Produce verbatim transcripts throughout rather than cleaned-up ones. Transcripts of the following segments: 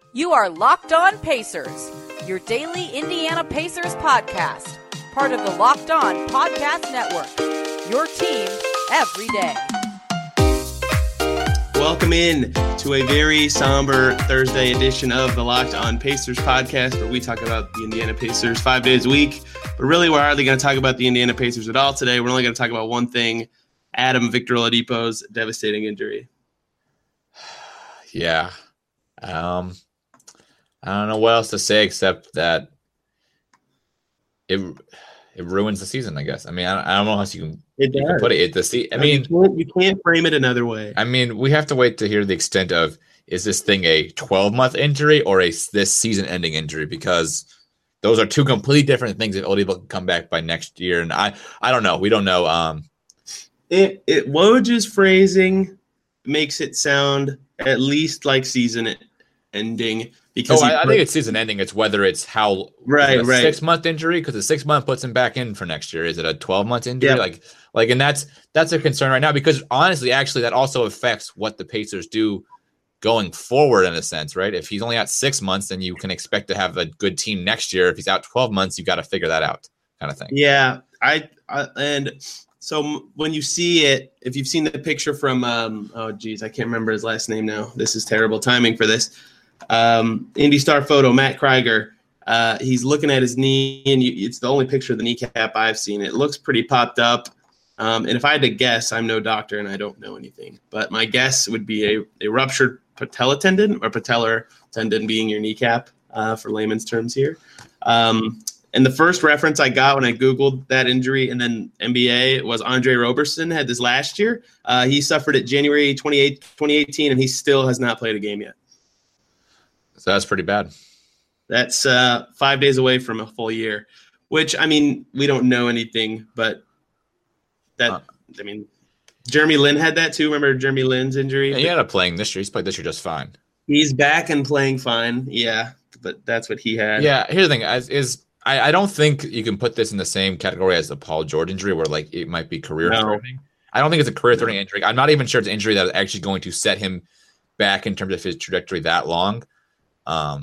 You are Locked On Pacers, your daily Indiana Pacers podcast, part of the Locked On Podcast Network, your team every day. Welcome in to a very somber Thursday edition of the Locked On Pacers podcast, where we talk about the Indiana Pacers five days a week. But really, we're hardly going to talk about the Indiana Pacers at all today. We're only going to talk about one thing: Adam Victor Oladipo's devastating injury. Yeah. Um, I don't know what else to say except that it it ruins the season, I guess. I mean, I, I don't know how else you can, It you can does. put it. it the se- I No, mean, you can't, you can't frame it another way. I mean, we have to wait to hear the extent of, is this thing a twelve-month injury or a this season-ending injury? Because those are two completely different things if Oladipo can come back by next year. And I, I don't know. We don't know. Um, It, it Woj's phrasing makes it sound at least like season ending. Because oh, he I, I put- think it's season ending. It's whether it's how Right, is it a right. six month injury, because the six month puts him back in for next year. Is it a twelve month injury? Yeah. Like, like, and that's that's a concern right now, because honestly, actually, that also affects what the Pacers do going forward in a sense, right? If he's only out six months, then you can expect to have a good team next year. If he's out twelve months, you've got to figure that out, kind of thing. Yeah, I, I and so m- when you see it, if you've seen the picture from, um, oh geez, I can't remember his last name now. This is terrible timing for this. Um, Indy Star photo, Matt Krieger. Uh, he's looking at his knee, and you, it's the only picture of the kneecap I've seen. It looks pretty popped up. Um, and if I had to guess, I'm no doctor and I don't know anything, but my guess would be a, a ruptured patella tendon, or patellar tendon being your kneecap, uh, for layman's terms here. Um, And the first reference I got when I Googled that injury and then N B A was Andre Roberson had this last year. Uh, he suffered it January twenty-eighth, twenty eighteen, and he still has not played a game yet. So that's pretty bad. That's uh, five days away from a full year, which, I mean, we don't know anything, but that, Huh. I mean, Jeremy Lin had that too. Remember Jeremy Lin's injury? Yeah, he ended up playing this year. He's played this year just fine. He's back and playing fine. Yeah, but that's what he had. Yeah, here's the thing: is, is I, I don't think you can put this in the same category as the Paul George injury, where like it might be career threatening. No. I don't think it's a career threatening injury. I'm not even sure it's an injury that is actually going to set him back in terms of his trajectory that long. Um,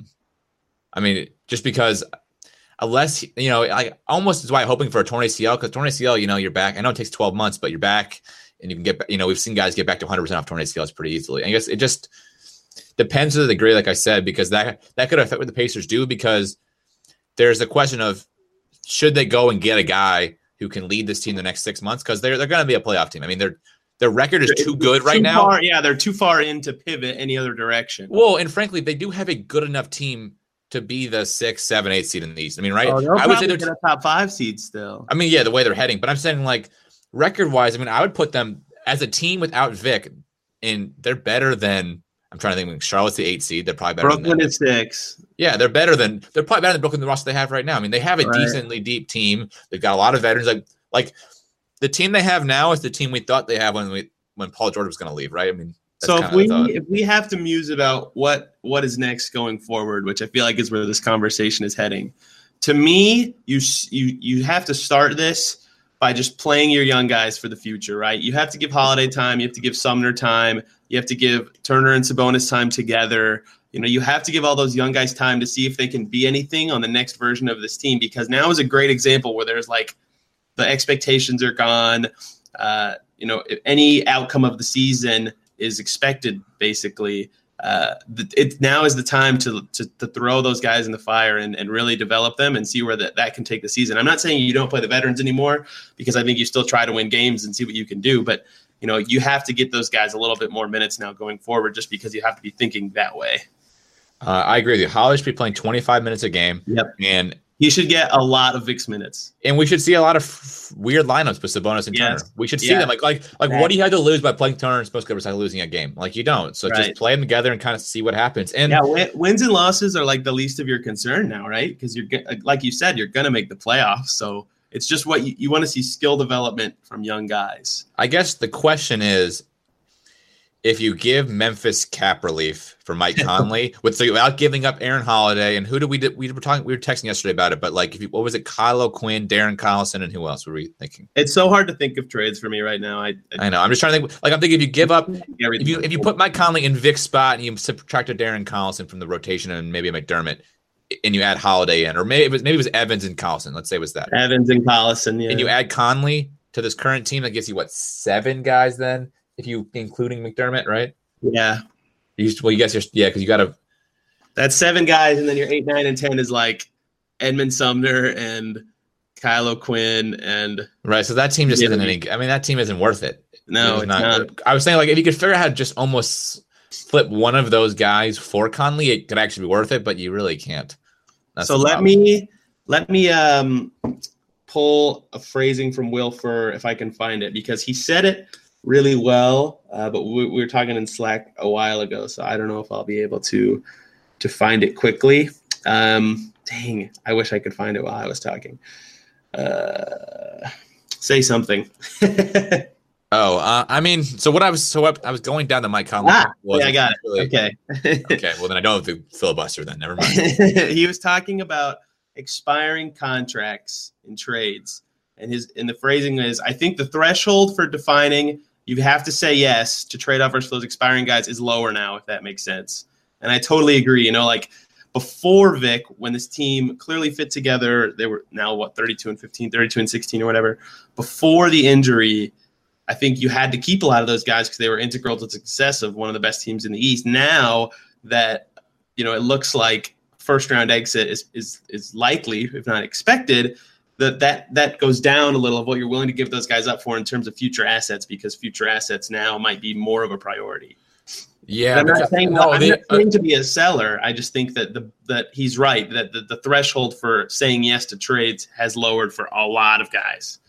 I mean, just because unless you know, like almost is why I'm hoping for a torn A C L, because torn A C L, you know, you're back. I know it takes twelve months, but you're back and you can get. You know, we've seen guys get back to one hundred percent off torn A C Ls pretty easily. I guess it just depends to the degree, like I said, because that that could affect what the Pacers do, because there's a question of should they go and get a guy who can lead this team the next six months, because they're they're going to be a playoff team. I mean, their their record is too good right too now. Far, yeah, they're too far in to pivot any other direction. Well, and frankly, they do have a good enough team to be the six, seven, eight seed in the East. I mean, right? Oh, I would say they're t- a top five seed still. I mean, yeah, the way they're heading, but I'm saying like record wise, I mean, I would put them as a team without Vic, and they're better than. I'm trying to think. Charlotte's the eight seed. They're probably better. Brooklyn than them. is six. Yeah, they're better than they're probably better than Brooklyn, the roster they have right now. I mean, they have a Right. decently deep team. They've got a lot of veterans. Like, like the team they have now is the team we thought they had when we when Paul George was going to leave, right? I mean, that's So if kinda we the thought. if we have to muse about what what is next going forward, which I feel like is where this conversation is heading, to me, you s- you you have to start this by just playing your young guys for the future, right? You have to give Holiday time. You have to give Sumner time. You have to give Turner and Sabonis time together. You know, you have to give all those young guys time to see if they can be anything on the next version of this team, because now is a great example where there's like the expectations are gone. Uh, you know, if any outcome of the season is expected, basically. Uh, it now is the time to, to to throw those guys in the fire and, and really develop them and see where that, that can take the season. I'm not saying you don't play the veterans anymore, because I think you still try to win games and see what you can do. But, you know, you have to get those guys a little bit more minutes now going forward, just because you have to be thinking that way. Uh, I agree with you. Holly should be playing twenty-five minutes a game. Yep. And He should get a lot of Vic's minutes. and we should see a lot of f- weird lineups with Sabonis and Yes. Turner. We should see Yeah. them. Like, like, like what do you have to lose by playing Turner and supposed to besides losing a game? Like, you don't. So Right. just play them together and kind of see what happens. And Yeah, win- wins and losses are like the least of your concern now, right? Because you're go- like you said, you're going to make the playoffs. So it's just what you, you want to see skill development from young guys. I guess the question is, if you give Memphis cap relief for Mike Conley with so without giving up Aaron Holiday, and who did we did we were talking we were texting yesterday about it, but like if you, what was it, Kyle O'Quinn, Darren Collison, and who else were we thinking? It's so hard to think of trades for me right now. I I, I know. I'm just trying to think. Like I'm thinking if you give up, if you if you put Mike Conley in Vic's spot and you subtracted Darren Collison from the rotation and maybe McDermott, and you add Holiday in, or maybe it was maybe it was Evans and Collison. Let's say it was that Evans and Collison, yeah. And you add Conley to this current team, that gives you what, seven guys then, if you including McDermott, right? Yeah. You, well, you guess you're yeah, because you got to. That's seven guys, and then your eight, nine, and ten is like Edmund Sumner and Kyle O'Quinn and right. So that team just isn't any. I mean, that team isn't worth it. No, it's, it's not. not. I was saying like if you could figure out how to just almost flip one of those guys for Conley, it could actually be worth it, but you really can't. That's so let me let me um pull a phrasing from Will Furr if I can find it, because he said it really well, uh, but we, we were talking in Slack a while ago, so I don't know if I'll be able to to find it quickly. Um, dang, I wish I could find it while I was talking. Uh, say something. oh, uh, I mean, so what I was so I was going down to Mike Conley. Ah, yeah, I got really, it. Okay. okay, well then I don't have the filibuster then. Never mind. He was talking about expiring contracts in trades, and his and the phrasing is, I think the threshold for defining you have to say yes to trade offers for those expiring guys is lower now, if that makes sense. And I totally agree. You know, like before Vic, when this team clearly fit together, they were now what, thirty-two and fifteen, thirty-two and sixteen or whatever. Before the injury, I think you had to keep a lot of those guys because they were integral to the success of one of the best teams in the East. Now that, you know, it looks like first round exit is is is likely, if not expected, that that that goes down a little of what you're willing to give those guys up for in terms of future assets, because future assets now might be more of a priority. Yeah, I'm not because, saying, no, I'm they, not saying to be a seller. I just think that the that he's right, that the, the threshold for saying yes to trades has lowered for a lot of guys.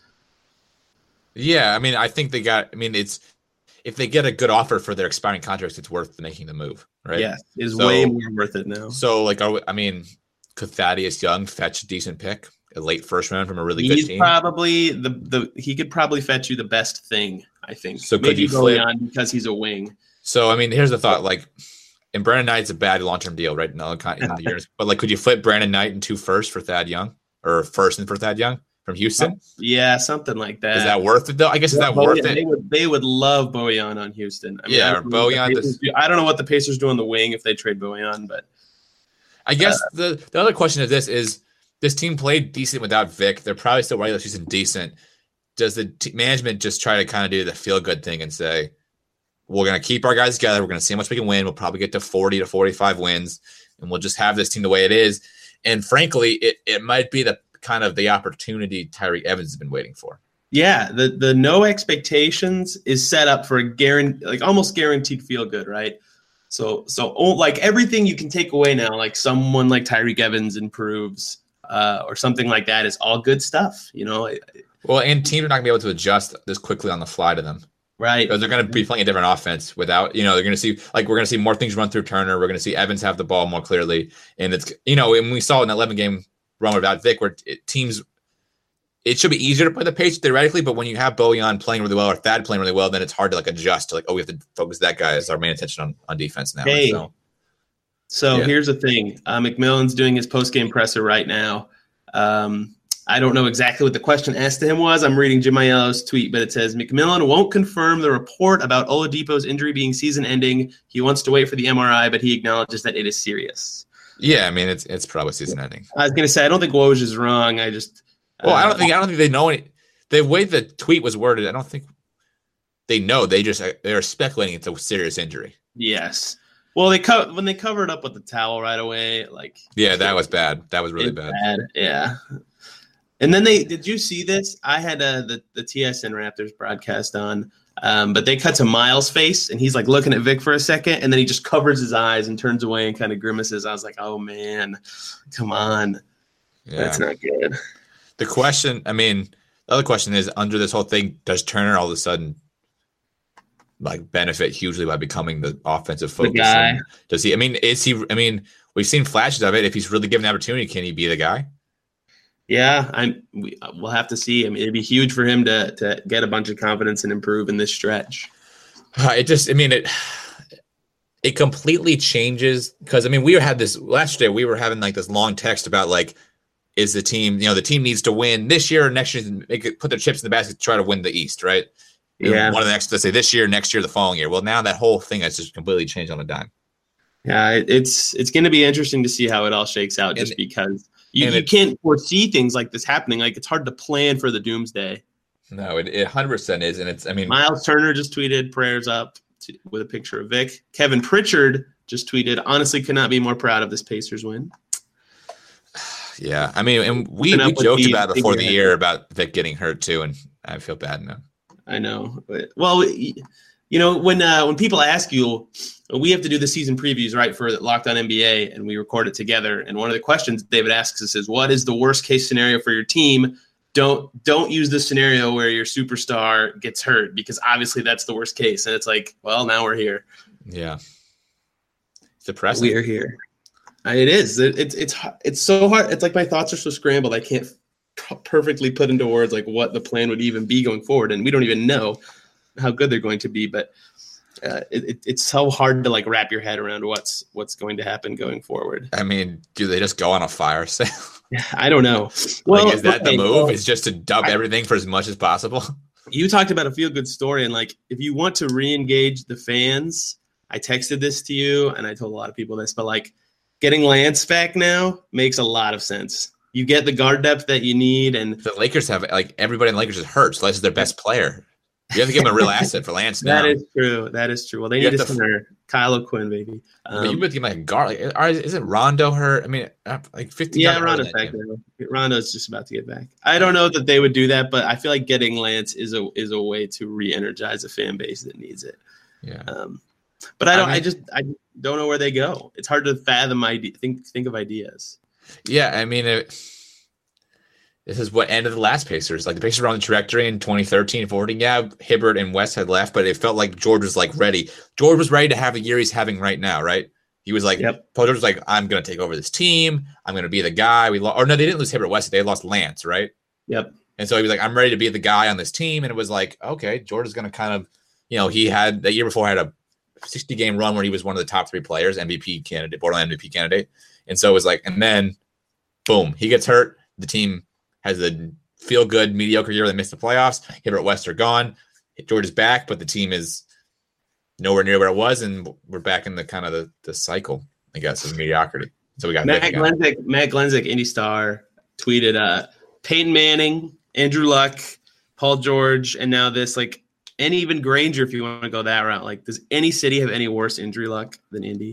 Yeah, I mean, I think they got. I mean, it's if they get a good offer for their expiring contracts, it's worth making the move, right? Yeah, it's so, way more worth it now. So, like, are we, I mean, could Thaddeus Young fetch a decent pick, a late first round from a really He's good team? Probably the the he could probably fetch you the best thing. I think. So maybe could you flip flip because he's a wing. So I mean, here's the thought: like, and Brandon Knight's a bad long term deal right now in the years, but like, could you flip Brandon Knight and two first for Thad Young, or first and for Thad Young from Houston? Yeah, something like that. Is that worth it though? I guess yeah, is that Bojan, worth it? They would they would love Bojan on Houston. I mean, yeah, I or Bojan. Do. I don't know what the Pacers do on the wing if they trade Bojan, but I guess uh, the the other question of this is: this team played decent without Vic. They're probably still regular season decent. Does the t- management just try to kind of do the feel good thing and say, we're going to keep our guys together. We're going to see how much we can win. We'll probably get to forty to forty-five wins, and we'll just have this team the way it is. And frankly, it, it might be the kind of the opportunity Tyreke Evans has been waiting for. Yeah, the the no expectations is set up for a guarantee, like almost guaranteed feel good, right? So so oh, like everything you can take away now, like someone like Tyreke Evans improves uh, or something like that, is all good stuff, you know. Well, and teams are not going to be able to adjust this quickly on the fly to them. Right. Because they're going to be playing a different offense without, you know, they're going to see, like, we're going to see more things run through Turner. We're going to see Evans have the ball more clearly. And it's, you know, and we saw an eleven game run without Vic where it, teams, it should be easier to play the pace theoretically, but when you have Bojan playing really well or Thad playing really well, then it's hard to, like, adjust to, like, oh, we have to focus that guy as our main attention on, on defense now. Hey, so so yeah. Here's the thing. Uh, McMillan's doing his post-game presser right now. Um, I don't know exactly what the question asked to him was. I'm reading Jim Aiello's tweet, but it says, McMillan won't confirm the report about Oladipo's injury being season-ending. He wants to wait for the M R I, but he acknowledges that it is serious. Yeah, I mean, it's it's probably season-ending. I was going to say, I don't think Woj is wrong. I just – Well, uh, I don't think I don't think they know any – the way the tweet was worded, I don't think they know. They just – they're speculating it's a serious injury. Yes. Well, they co- when they covered up with the towel right away, like – Yeah, that was bad. That was really bad. bad. Yeah. And then they did you see this? I had uh, the the T S N Raptors broadcast on, um, but they cut to Miles' face, and he's like looking at Vic for a second, and then he just covers his eyes and turns away and kind of grimaces. I was like, oh man, come on, yeah. That's not good. The question, I mean, the other question is, under this whole thing, does Turner all of a sudden like benefit hugely by becoming the offensive focus? The guy. And does he? I mean, is he? I mean, we've seen flashes of it. If he's really given the opportunity, can he be the guy? Yeah, I'm. We, we'll have to see. I mean, it'd be huge for him to to get a bunch of confidence and improve in this stretch. Uh, it just, I mean, it it completely changes because, I mean, we had this last year. We were having like this long text about like, is the team, you know, the team needs to win this year or next year, make it, put their chips in the basket to try to win the East, right? Yeah. And one of the next, let's say this year, next year, the following year. Well, now that whole thing has just completely changed on a dime. Yeah, it, it's it's going to be interesting to see how it all shakes out, just and, because you, you can't foresee things like this happening. Like, it's hard to plan for the doomsday. No, it, it one hundred percent is, and it's, I mean, Miles Turner just tweeted prayers up to, with a picture of Vic. Kevin Pritchard just tweeted, honestly, could not be more proud of this Pacers win. Yeah, I mean, and we, we joked about it before the year about Vic getting hurt too, and I feel bad now. I know. Well, you know, when uh, when people ask you, we have to do the season previews, right, for Locked On N B A, and we record it together. And one of the questions David asks us is, what is the worst case scenario for your team? Don't don't use the scenario where your superstar gets hurt, because obviously that's the worst case. And it's like, well, now we're here. Yeah, it's depressing. We are here. It is. It, it's it's it's so hard. It's like my thoughts are so scrambled. I can't perfectly put into words like what the plan would even be going forward, and we don't even know how good they're going to be. But uh, it, it's so hard to like wrap your head around what's what's going to happen going forward. I mean, do they just go on a fire sale? I don't know. Well, like, is that okay, the move? Well, is just to dump I, everything for as much as possible? You talked about a feel good story, and like if you want to re-engage the fans, I texted this to you, and I told a lot of people this, but like getting Lance back now makes a lot of sense. You get the guard depth that you need, and the Lakers have like everybody in the Lakers is hurt. So Lance is their best player. You have to give him a real asset for Lance now. That is true. That is true. Well, they you need a center. Kyle O'Quinn, baby. Um, you would give him like a guard. Like, isn't Rondo hurt? I mean, like fifty. Yeah, Rondo's back now. Rondo's just about to get back. I don't know that they would do that, but I feel like getting Lance is a is a way to re-energize a fan base that needs it. Yeah. Um, but I don't. I, mean, I just I don't know where they go. It's hard to fathom idea. Think think of ideas. Yeah, I mean, it, this is what ended the last Pacers. Like the Pacers were on the trajectory in twenty thirteen, fourteen. Yeah, Hibbert and West had left, but it felt like George was like ready. George was ready to have a year he's having right now, right? He was like, yep. Paul George was like, I'm going to take over this team. I'm going to be the guy. We lo-. Or no, they didn't lose Hibbert West. They lost Lance, right? Yep. And so he was like, I'm ready to be the guy on this team. And it was like, okay, George is going to kind of, you know, he had the year before had a sixty game run where he was one of the top three players, M V P candidate, borderline M V P candidate. And so it was like, and then boom, he gets hurt. The team has a feel good, mediocre year. They missed the playoffs. Hibbert West are gone. George is back, but the team is nowhere near where it was. And we're back in the kind of the, the cycle, I guess, of mediocrity. So we got Matt Glenzik, Matt Glenzik, Indy Star, tweeted uh, Peyton Manning, Andrew Luck, Paul George, and now this, like, and even Granger, if you want to go that route. Like, does any city have any worse injury luck than Indy?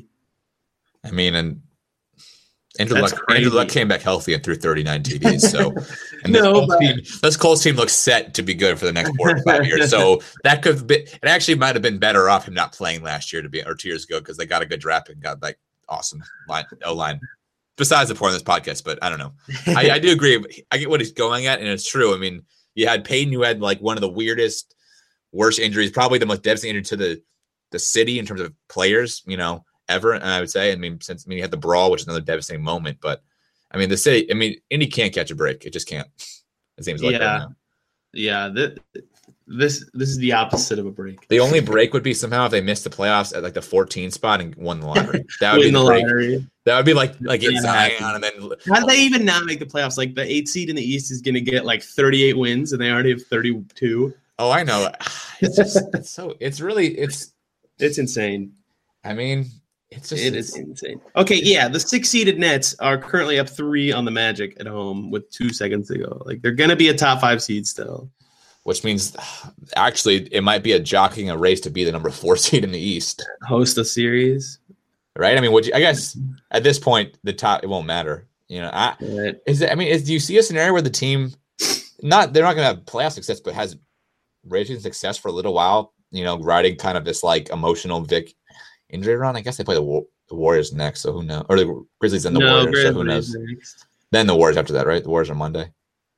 I mean, and Andrew Luck, Andrew Luck came back healthy and threw thirty-nine T Ds. So, and this, no, Colts team, this Colts team looks set to be good for the next four or five years. So that could have been, it actually might have been better off him not playing last year to be, or two years ago, because they got a good draft and got like awesome line, O line. Besides the point of this podcast, but I don't know. I, I do agree. I get what he's going at, and it's true. I mean, you had Peyton, who had like one of the weirdest, worst injuries, probably the most devastating injury to the the city in terms of players, you know, ever. And I would say, I mean, since I mean, you had the brawl, which is another devastating moment, but I mean, the city, I mean, Indy can't catch a break. It just can't. It seems like yeah, right now. yeah. The, this this is the opposite of a break. The only break would be somehow if they missed the playoffs at like the fourteen spot and won the lottery. That would Win be the, the break. lottery. That would be like like it's Yeah. hanging on and then. How do they even not make the playoffs? Like the eight seed in the East is going to get like thirty-eight wins, and they already have thirty-two. Oh, I know. It's just it's so it's really it's It's insane. I mean, it's just It is insane. Okay, yeah, the six-seeded Nets are currently up three on the Magic at home with two seconds to go. Like they're going to be a top five seed still. which means actually it might be a jockeying a race to be the number four seed in the East. Host a series, right? I mean, would you, I guess at this point the top it won't matter. You know, I, right. is it, I mean, is, do you see a scenario where the team not they're not going to have playoff success, but has raging success for a little while? You know, riding kind of this like emotional Vic injury run. I guess they play the, War- the Warriors next, so who knows? Or the Grizzlies and the no, Warriors, so who knows? Next. Then the Warriors after that, right? The Warriors are Monday.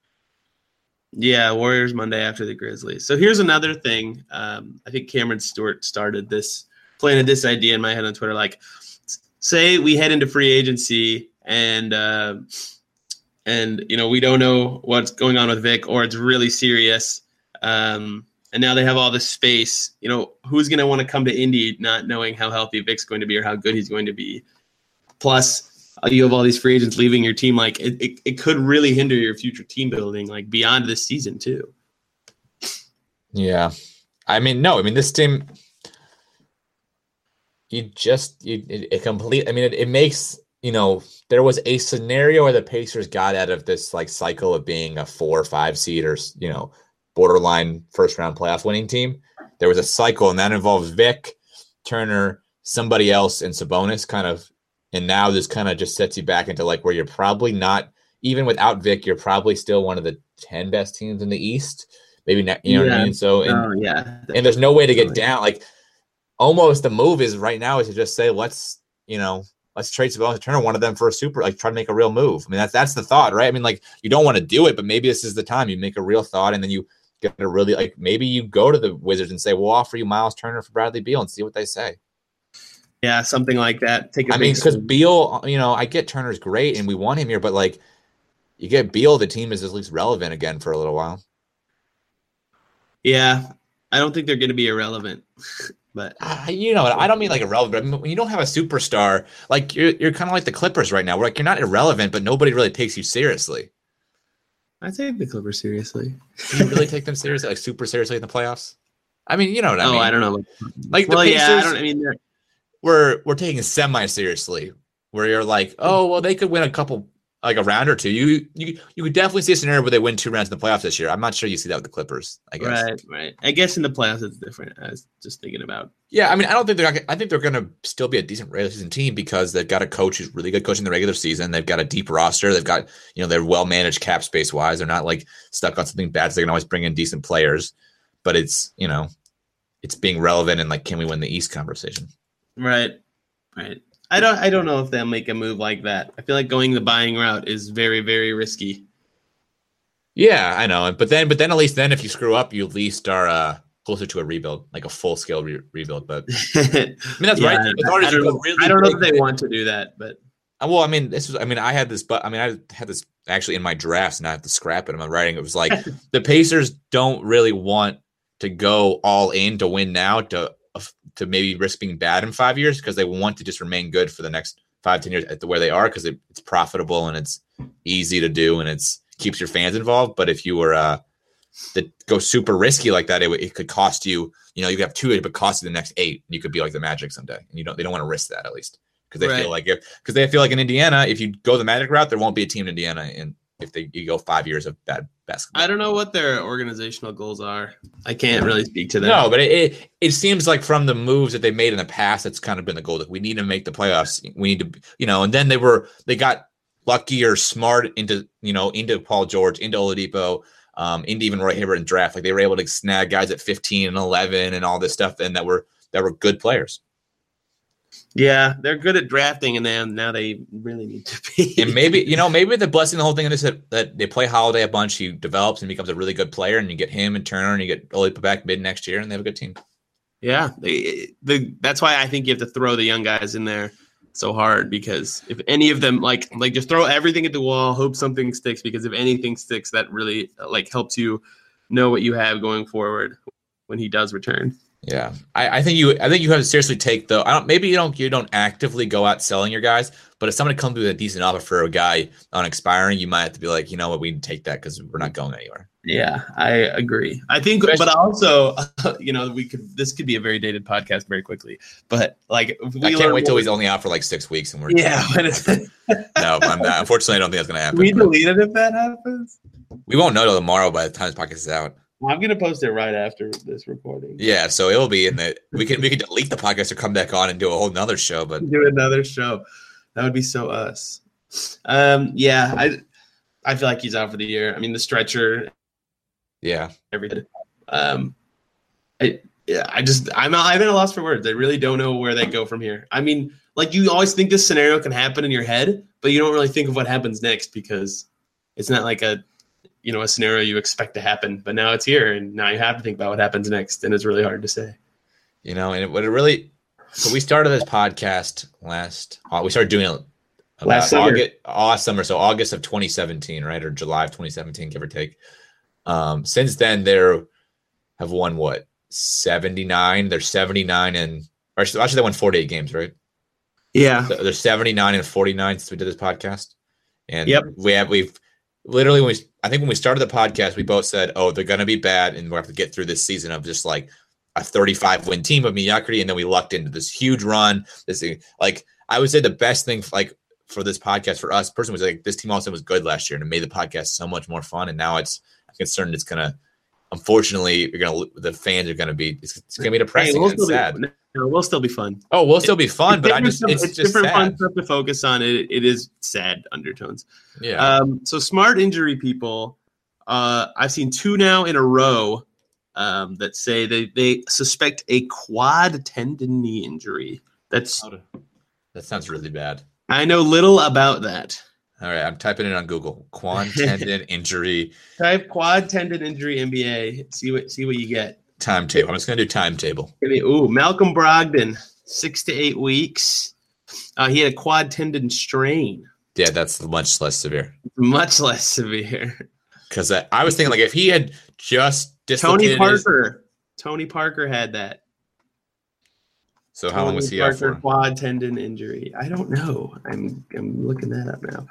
Yeah, Warriors Monday after the Grizzlies. So here's another thing. Um, I think Cameron Stewart started this, planted this idea in my head on Twitter. Like, say we head into free agency and uh, and you know we don't know what's going on with Vic, or it's really serious. Um, and now they have all this space. You know, who's going to want to come to Indy not knowing how healthy Vic's going to be or how good he's going to be? Plus, you have all these free agents leaving your team. Like, it, it, it could really hinder your future team building, like, beyond this season, too. Yeah. I mean, no, I mean, this team, you just, you, it, it complete, I mean, it, it makes, you know, there was a scenario where the Pacers got out of this, like, cycle of being a four or five seed or, you know, borderline first round playoff winning team. There was a cycle, and that involves Vic, Turner, somebody else, and Sabonis kind of. And now this kind of just sets you back into like where you're probably not, even without Vic, you're probably still one of the ten best teams in the East. Maybe not, you know yeah. what I mean? So, and, oh, yeah. and there's no way to get down. Like, almost the move is right now is to just say, let's, you know, let's trade Sabonis and Turner, one of them for a super, like try to make a real move. I mean, that's that's the thought, right? I mean, like, you don't want to do it, but maybe this is the time you make a real thought, and then you get a really, like, maybe you go to the Wizards and say, we'll offer you Miles Turner for Bradley Beal and see what they say. Yeah, something like that. Take a I mean, because Beal, you know, I get Turner's great and we want him here, but like, you get Beal, the team is at least relevant again for a little while. Yeah, I don't think they're going to be irrelevant, but uh, you know, I don't mean like irrelevant. But I mean, when you don't have a superstar, like you're, you're kind of like the Clippers right now. Where like you're not irrelevant, but nobody really takes you seriously. I take the Clippers seriously. Do you really take them seriously, like super seriously in the playoffs? I mean, you know what I oh, mean. I don't know. Like the well, Pacers, yeah, I don't. I mean, they're... we're we're taking semi seriously. Where you're like, oh well, they could win a couple, like a round or two. You you you could definitely see a scenario where they win two rounds in the playoffs this year. I'm not sure you see that with the Clippers. I guess. Right, right. I guess in the playoffs it's different. I was just thinking about. Yeah, I mean, I don't think they're. I think they're going to still be a decent regular season team because they've got a coach who's really good coaching the regular season. They've got a deep roster. They've got, you know, they're well managed cap space wise. They're not like stuck on something bad. So they can always bring in decent players. But it's, you know, it's being relevant and like, can we win the East conversation? Right, right. I don't. I don't know if they'll make a move like that. I feel like going the buying route is very, very risky. Yeah, I know. But then, but then at least then, if you screw up, you at least are uh, closer to a rebuild, like a full scale re- rebuild. But I mean, that's yeah, right. As I, I don't, know, really I don't know if they want to do that, but well, I mean, this was. I mean, I had this, but I mean, I had this actually in my drafts, and I have to scrap it in my writing. It was like the Pacers don't really want to go all in to win now to. to maybe risk being bad in five years because they want to just remain good for the next five, ten years at the where they are because it, it's profitable and it's easy to do and it's keeps your fans involved. But if you were uh, to go super risky like that, it, it could cost you, you know, you have two, but cost you the next eight. And you could be like the Magic someday. And you don't, they don't want to risk that at least because they right. feel like if, because they feel like in Indiana, if you go the Magic route, there won't be a team in Indiana in if they you go five years of bad basketball. I don't know what their organizational goals are. I can't really speak to them. No, but it, it it seems like from the moves that they made in the past, it's kind of been the goal that we need to make the playoffs. We need to, you know, and then they were they got lucky or smart into, you know, into Paul George, into Oladipo, um, into even Roy Hibbert in draft. Like they were able to snag guys at fifteen and eleven and all this stuff, and that were that were good players. Yeah, they're good at drafting, and then now they really need to be. And maybe, you know, maybe the blessing, the whole thing is that, that they play Holiday a bunch. He develops and becomes a really good player, and you get him and Turner, and you get Oladipo back mid next year, and they have a good team. Yeah, they, the, that's why I think you have to throw the young guys in there so hard because if any of them like like just throw everything at the wall, hope something sticks. Because if anything sticks, that really like helps you know what you have going forward when he does return. Yeah, I, I think you. I think you have to seriously take the. I don't. Maybe you don't. You don't actively go out selling your guys, but if somebody comes with a decent offer for a guy on expiring, you might have to be like, you know what, we can take that because we're not going anywhere. Yeah, I agree. I think, Especially, but also, you know, we could. This could be a very dated podcast very quickly. But like, we I can't wait till he's only out for like six weeks and we're. Yeah, but no, I'm not, unfortunately, I don't think that's going to happen. We delete it if that happens. We won't know till tomorrow by the time this podcast is out. I'm gonna post it right after this recording. Yeah, so it'll be in the we can we can delete the podcast or come back on and do a whole nother show, but do another show. That would be so us. Um, yeah, I I feel like he's out for the year. I mean, the stretcher. Yeah, everything. Um, I yeah, I just I'm I'm at a loss for words. I really don't know where they go from here. I mean, like you always think this scenario can happen in your head, but you don't really think of what happens next because it's not like a. You know, a scenario you expect to happen, but now it's here, and now you have to think about what happens next, and it's really hard to say. You know, and it, what it really, so we started this podcast last, uh, we started doing it last summer. August, last summer, so August of twenty seventeen, right, or July of twenty seventeen, give or take. Um, since then, there, have won what seventy-nine. They're seventy-nine and or actually they won forty-eight games, right? Yeah, so they're seventy-nine and forty-nine since we did this podcast, and yep. we have we've literally when we I think when we started the podcast, we both said, "Oh, they're going to be bad, and we'll have to get through this season of just like a thirty-five win team of mediocrity." And then we lucked into this huge run. This thing, like I would say, the best thing like for this podcast for us personally was like this team also was good last year, and it made the podcast so much more fun. And now it's I'm concerned it's going to. Unfortunately, you're gonna the fans are gonna be it's, it's gonna be depressing hey, we'll and sad. Be, no, we'll still be fun. Oh, we'll still be fun, it's but I just it's, it's just different sad. Fun stuff to focus on. It it is sad undertones. Yeah. Um. So smart injury people. Uh, I've seen two now in a row. Um, that say they they suspect a quad tendon knee injury. That's that sounds really bad. I know little about that. All right, I'm typing it on Google. Quad tendon injury. Type quad tendon injury N B A. See what see what you get. Timetable. I'm just gonna do timetable. Ooh, Malcolm Brogdon, six to eight weeks. Uh, he had a quad tendon strain. Yeah, that's much less severe. Much less severe. Because I, I was thinking, like, if he had just Tony Parker. His... Tony Parker had that. So how Tony long was he Parker out for? Quad tendon injury. I don't know. I'm I'm looking that up now.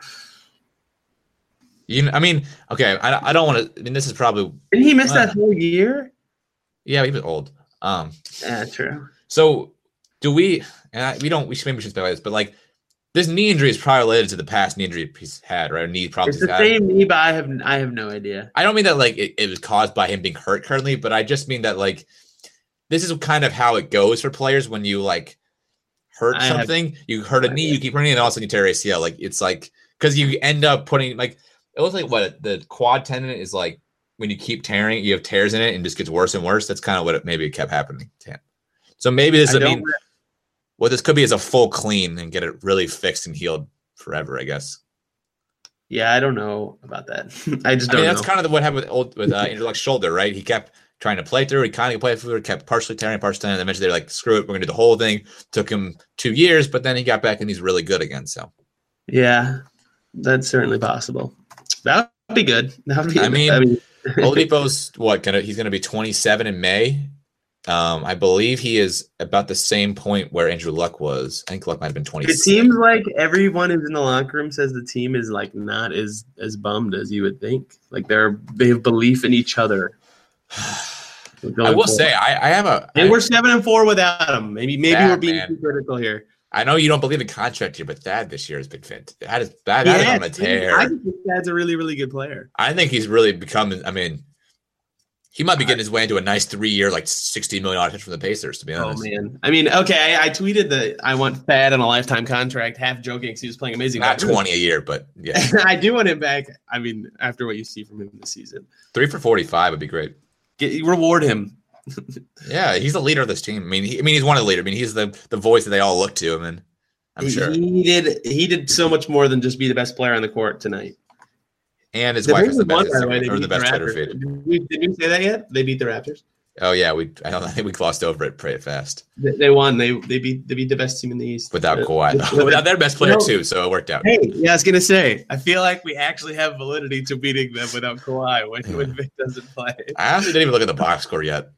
You, know, I mean, okay. I, I don't want to. I mean, this is probably. Didn't he miss uh, that whole year? Yeah, he was old. Um. Yeah, true. So, do we? And I, we don't. We should maybe we should speculate this, but like, this knee injury is probably related to the past knee injury he's had, right? Knee problems. It's the he's same had. knee, but I have I have no idea. I don't mean that like it, it was caused by him being hurt currently, but I just mean that like this is kind of how it goes for players when you like hurt I something. have, you hurt a knee, you keep hurting, and all of a sudden you tear A C L. Like it's like because you end up putting like it looks like what the quad tendon is like when you keep tearing, you have tears in it and just gets worse and worse. That's kind of what it maybe it kept happening to him. So maybe this I, I mean what this could be is a full clean and get it really fixed and healed forever, I guess. Yeah, I don't know about that. I just don't I mean, know. that's kind of what happened with old with uh, Andrew Luck's shoulder, right? He kept trying to play through. He kind of played through. He kept partially tearing, partially tearing. And eventually, they're like, "Screw it, we're gonna do the whole thing." Took him two years, but then he got back and he's really good again. So, yeah, that's certainly possible. That would be good. That would be. I mean, I mean Oladipo's what? Gonna he's gonna be twenty-seven in May. Um, I believe he is about the same point where Andrew Luck was. I think Luck might have been twenty-six. It seems like everyone who's in the locker room says the team is like not as as bummed as you would think. Like they're they have belief in each other. I will forward. say I, I have a and I, we're seven and four without him. Maybe maybe Thad, we're being man. too critical here. I know you don't believe in contract here, but Thad this year has been fantastic. That is that, that yeah, is on a tear. I think Thad's a really really good player. I think he's really become. I mean. He might be getting his way into a nice three-year, like sixty million dollars pitch from the Pacers, to be honest. Oh, man. I mean, okay, I, I tweeted that I want Thad on a lifetime contract, half joking because he was playing amazing. Not twenty a year, but yeah. I do want him back, I mean, after what you see from him this season. Three for forty-five would be great. Get, reward him. Yeah, he's the leader of this team. I mean, he, I mean, he's one of the leaders. I mean, he's the, the voice that they all look to. I mean, I'm he, sure. He did, he did so much more than just be the best player on the court tonight. And his the wife is the best, won, the way, or the best Twitter feed. Did we, did we say that yet? They beat the Raptors. Oh yeah, we. I don't I think we glossed over it pretty fast. They, they won. They they beat they beat the best team in the East without Kawhi. Without their best player too, so it worked out. Hey, yeah, I was gonna say. I feel like we actually have validity to beating them without Kawhi when, yeah. when Vic doesn't play. I honestly didn't even look at the box score yet.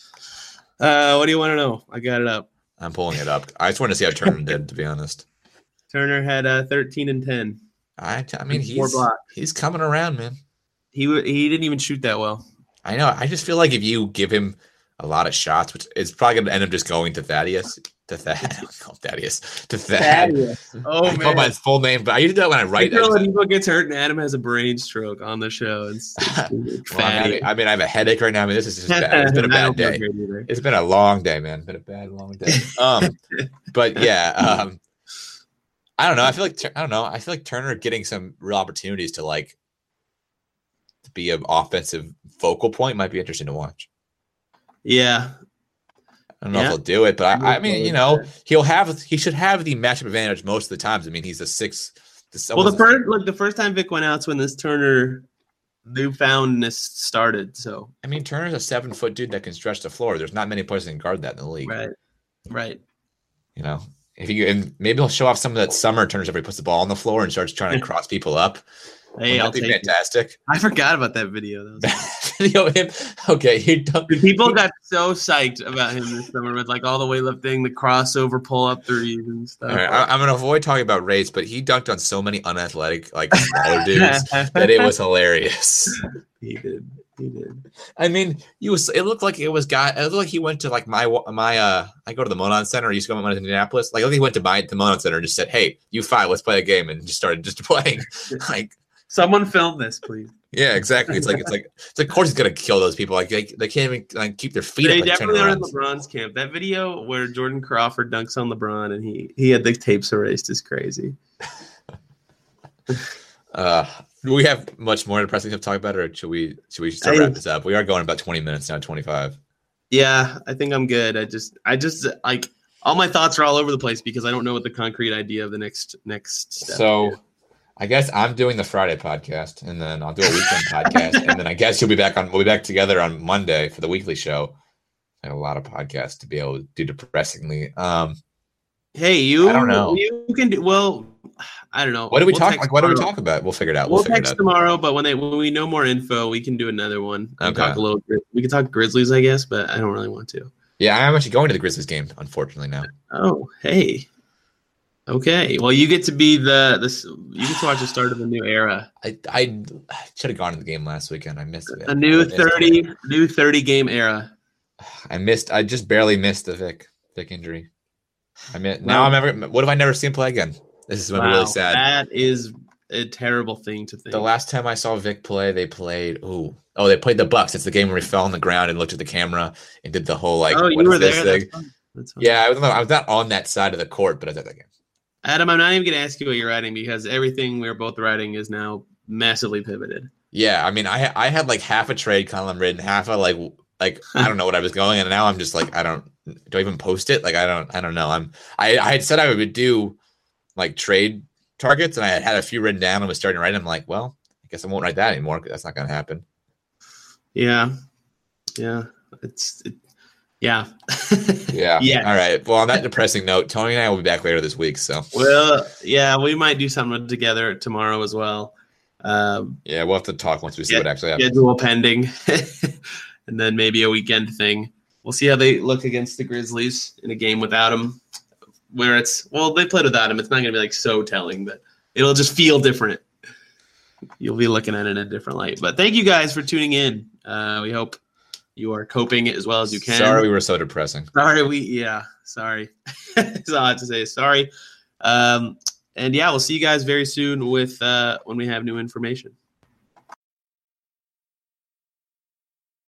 Uh, what do you want to know? I got it up. I'm pulling it up. I just wanted to see how Turner did. To be honest, Turner had uh, thirteen and ten. I I mean he's he's coming around, man. He he didn't even shoot that well. I know. I just feel like if you give him a lot of shots, which is probably going to end up just going to Thaddeus, to Thad, oh, Thaddeus, to Thad. Thaddeus. Oh I man, call my his full name, but I usually do that when I write. You know, when people gets hurt and Adam has a brain stroke on the show. It's, it's well, I, mean, I mean, I have a headache right now. I mean, this is just bad. It's been a bad day. It's been a long day, man. It's been a bad, long day. Um, but yeah, um, I don't know. I feel like I don't know. I feel like Turner getting some real opportunities to like. Be an offensive focal point might be interesting to watch. Yeah. I don't know yeah. if he'll do it, but I, I mean, you know, he'll have he should have the matchup advantage most of the times. I mean, he's a six. The well, the first look, the first time Vic went out's when this Turner newfoundness started. So I mean, Turner's a seven foot dude that can stretch the floor. There's not many players that can guard that in the league. Right. Right. You know, if you and maybe he'll show off some of that summer Turner's where he puts the ball on the floor and starts trying to cross people up. Hey, That'd I'll be take fantastic. It. I forgot about that video. That was video of him. Okay, he dunked. People got so psyched about him this summer with like all the weightlifting, the crossover pull-up threes and stuff. All right, I, I'm gonna avoid talking about race, but he dunked on so many unathletic, like smaller dudes that it was hilarious. He did. He did. I mean, he was. It looked like it was guy. It looked like he went to like my my. Uh, I go to the Monon Center. I used to go to Indianapolis. Like, I think he went to my the Monon Center and just said, "Hey, you five, let's play a game," and just started just playing. Like, someone film this, please. Yeah, exactly. It's like it's like it's like, of course he's gonna kill those people. Like they, they can't even like, keep their feet. They up, like, definitely are in LeBron's camp. That video where Jordan Crawford dunks on LeBron and he he had the tapes erased is crazy. uh, do we have much more depressing to talk about, or should we should we start wrap this up? We are going about twenty minutes now, twenty-five. Yeah, I think I'm good. I just I just like all my thoughts are all over the place because I don't know what the concrete idea of the next next step so. is. I guess I'm doing the Friday podcast, and then I'll do a weekend podcast, and then I guess you'll be back on. We'll be back together on Monday for the weekly show. I have a lot of podcasts to be able to do depressingly. Um, hey, you. I don't know. You can do well. I don't know. What do we we'll talk? Like, what tomorrow. do we talk about? We'll figure it out. We'll, we'll figure text it out. tomorrow, but when they when we know more info, we can do another one. We okay. can talk a little. We can talk Grizzlies, I guess, but I don't really want to. Yeah, I'm actually going to the Grizzlies game, unfortunately now. Oh, hey. Okay, well, you get to be the this. You get to watch the start of a new era. I I should have gone to the game last weekend. I missed it. A new thirty, it. new thirty game era. I missed. I just barely missed the Vic Vic injury. I mean, now wow. I'm ever. What if I never see him play again? This is wow, really sad. That is a terrible thing to think. The last time I saw Vic play, they played. Ooh, oh, they played the Bucks. It's the game where he fell on the ground and looked at the camera and did the whole like. Oh, you were there. That's fun. That's fun. Yeah, I was. I was not on that side of the court, but I was at that game. Adam, I'm not even going to ask you what you're writing because everything we're both writing is now massively pivoted. Yeah, I mean, I I had like half a trade column written, half a like like I don't know what I was going, and now I'm just like I don't do I even post it? Like I don't I don't know. I'm I I had said I would do like trade targets, and I had had a few written down and was starting to write. I'm like, well, I guess I won't write that anymore because that's not going to happen. Yeah, yeah, it's. It, Yeah. yeah. Yeah. All right. Well, on that depressing note, Tony and I will be back later this week. So. Well, yeah, we might do something together tomorrow as well. Um, yeah, we'll have to talk once we see yeah, what actually happens. Schedule pending, and then maybe a weekend thing. We'll see how they look against the Grizzlies in a game without him. Where it's well, they played without him. It's not going to be like so telling, but it'll just feel different. You'll be looking at it in a different light. But thank you guys for tuning in. Uh, we hope. You are coping as well as you can. Sorry we were so depressing. Sorry we, yeah, sorry. That's all I have to say. Sorry. Um, and yeah, we'll see you guys very soon with uh, when we have new information.